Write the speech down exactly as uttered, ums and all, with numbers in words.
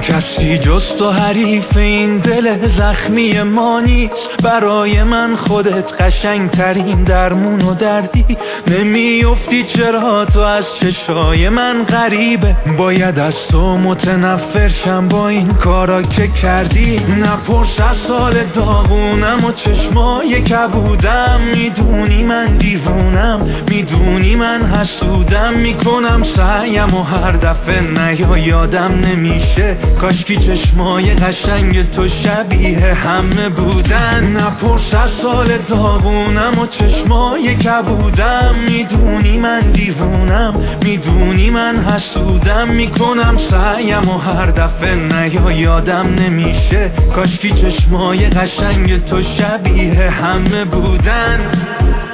کسی جز تو حریف این دل زخمی ما نیست. برای من خودت قشنگ ترین درمون و دردی. نمیافتی چرا تو از چشای من غریبه. باید از تو متنفر شم با این کارا که کردی. نپرس از سال داغونم و چشمای کبودم. میدونی من دیوونم، میدونی من حسودم. میکنم سعیم و هر دفعه نیا یادم نمیشه. کاشکی چشمای قشنگ تو شبیه همه بودن. نپرس از سال داغونم و چشمای کبودم. میدونی من دیوونم، میدونی من حسودم. میکنم سعیم و هر دفعه نیا یادم نمیشه. کاشکی چشمای قشنگ تو شبیه همه بودن.